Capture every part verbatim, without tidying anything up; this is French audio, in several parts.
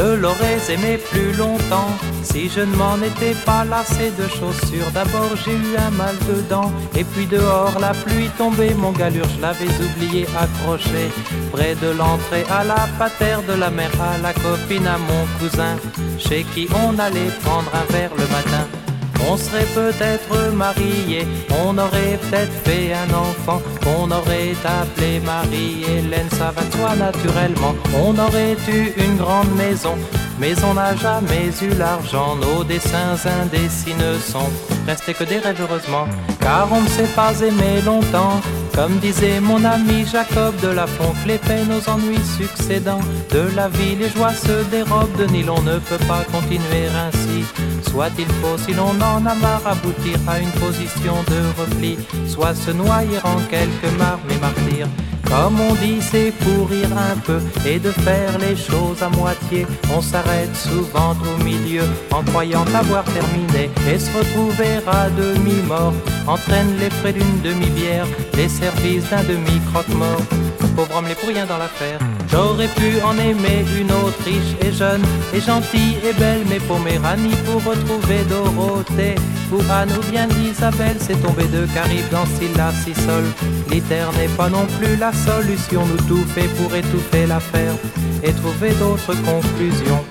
Je l'aurais aimé plus longtemps si je ne m'en étais pas lassé de chaussures. D'abord j'ai eu un mal dedans, et puis dehors la pluie tombait. Mon galure je l'avais oublié accroché près de l'entrée à la patère de la mère, à la copine, à mon cousin, chez qui on allait prendre un verre le matin. On serait peut-être mariés, on aurait peut-être fait un enfant, on aurait appelé Marie-Hélène, ça va de soi naturellement. On aurait eu une grande maison, mais on n'a jamais eu l'argent. Nos dessins indécis ne sont restés que des rêves heureusement, car on ne s'est pas aimé longtemps. Comme disait mon ami Jacob de la Fonque, les peines aux ennuis succédant de la vie, les joies se dérobent de Nil. On ne peut pas continuer ainsi. Soit il faut, si l'on en a marre, aboutir à une position de repli, soit se noyer en quelques marmes et martyrs. Comme on dit, c'est pour rire un peu et de faire les choses à moitié. On s'arrête souvent au milieu en croyant avoir terminé, et se retrouver à demi-mort entraîne les frais d'une demi-bière, les services d'un demi-croque-mort. Pauvre homme, les pour rien dans l'affaire. J'aurais pu en aimer une autre riche et jeune et gentille et belle, mais pour Méranie, pour retrouver Dorothée, pour Anne ou bien Isabelle, c'est tombé de Caribe dans si la si sol. L'iter n'est pas non plus la solution, nous tout fait pour étouffer l'affaire et trouver d'autres conclusions.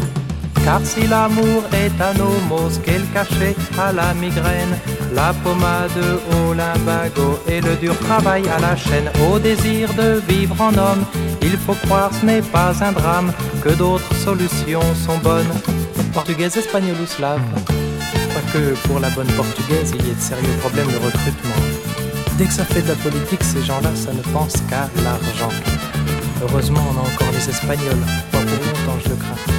Car si l'amour est un homos, qu'est le cachet à la migraine, la pommade au limbago et le dur travail à la chaîne, au désir de vivre en homme, il faut croire ce n'est pas un drame, que d'autres solutions sont bonnes, portugaise, espagnole ou slave. Quoique pour la bonne portugaise, il y ait de sérieux problèmes de recrutement. Dès que ça fait de la politique, ces gens-là, ça ne pense qu'à l'argent. Heureusement, on a encore les Espagnols, pas pour longtemps, je le crains.